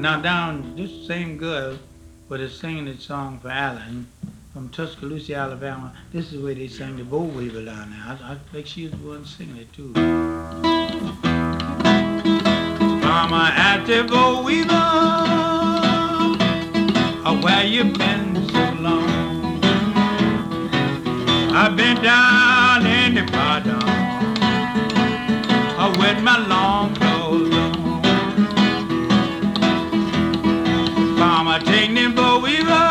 Now down, this same girl was singing this song for Alan from Tuscaloosa, Alabama. This is where they sang the Boll Weevil down there. I think she was the one singing it too. Mama at the Boll Weevil, where you been so long? I've been down in the pardon, with my long clothes on. Mama take them Boll Weevil,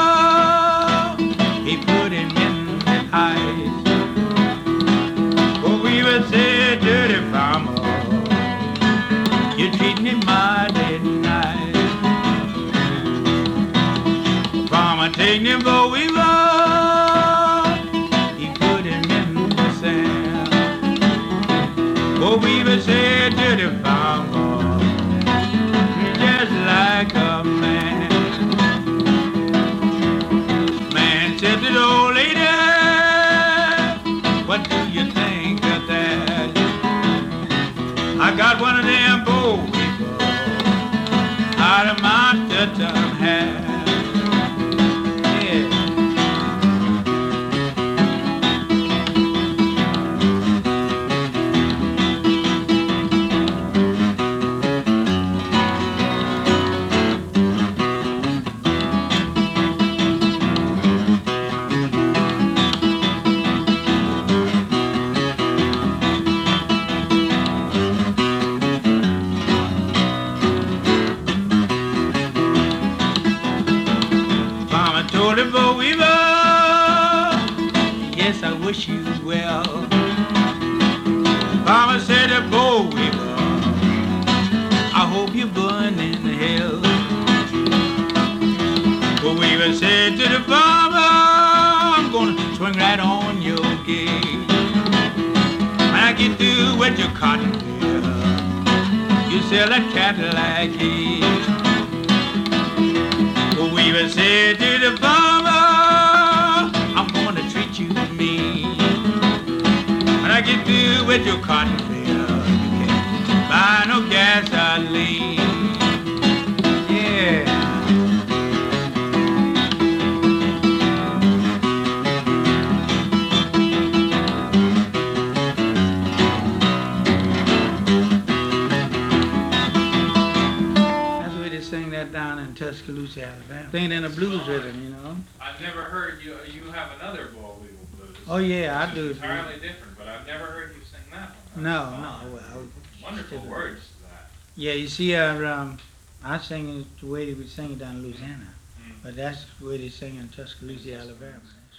he put him in the ice. Boll Weevil said, dirty farmer, you treat me mighty nice. Mama take them Boll Weevil, he put him in the sand. Boll Weevil said, dirty farmer, just like a man. Man said to the old lady, what do you think of that? I got one of them Boll Weevil out of my Dutton hat. Told the Boll Weevil, yes, I wish you well. Mama said to Boll Weevil, I hope you burn in hell. Boll Weevil said to the farmer, I'm gonna swing right on your gate. When I get through with your cotton field, you sell a Cadillac cake. Boll Weevil said to the farmer, I'm gonna treat you mean. When I get through with your cotton field, you can't buy no gasoline. Yeah. Sing that down in Tuscaloosa, Alabama. Singing in a blues rhythm, you know. I've never heard you. You have another Boll Weevil blues. Oh yeah, I do. Entirely different, but I've never heard you sing that one. No, no. Well, wonderful words to that. Yeah, you see, I sing it the way they would sing it down in Louisiana, but that's the way they sing in Tuscaloosa, Alabama.